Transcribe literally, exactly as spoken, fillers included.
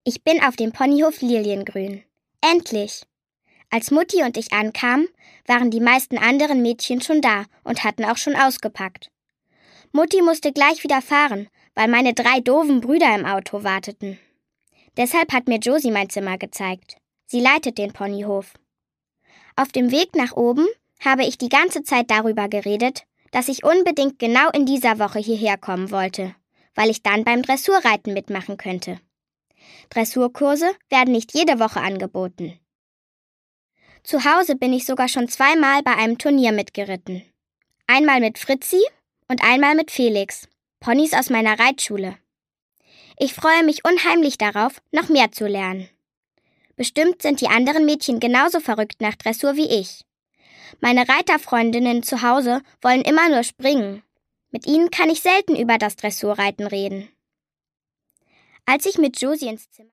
Ich bin auf dem Ponyhof Liliengrün. Endlich! Als Mutti und ich ankamen, waren die meisten anderen Mädchen schon da und hatten auch schon ausgepackt. Mutti musste gleich wieder fahren, weil meine drei doofen Brüder im Auto warteten. Deshalb hat mir Josie mein Zimmer gezeigt. Sie leitet den Ponyhof. Auf dem Weg nach oben habe ich die ganze Zeit darüber geredet, dass ich unbedingt genau in dieser Woche hierher kommen wollte, weil ich dann beim Dressurreiten mitmachen könnte. Dressurkurse werden nicht jede Woche angeboten. Zu Hause bin ich sogar schon zweimal bei einem Turnier mitgeritten. Einmal mit Fritzi und einmal mit Felix, Ponys aus meiner Reitschule. Ich freue mich unheimlich darauf, noch mehr zu lernen. Bestimmt sind die anderen Mädchen genauso verrückt nach Dressur wie ich. Meine Reiterfreundinnen zu Hause wollen immer nur springen. Mit ihnen kann ich selten über das Dressurreiten reden. Als ich mit Josie ins Zimmer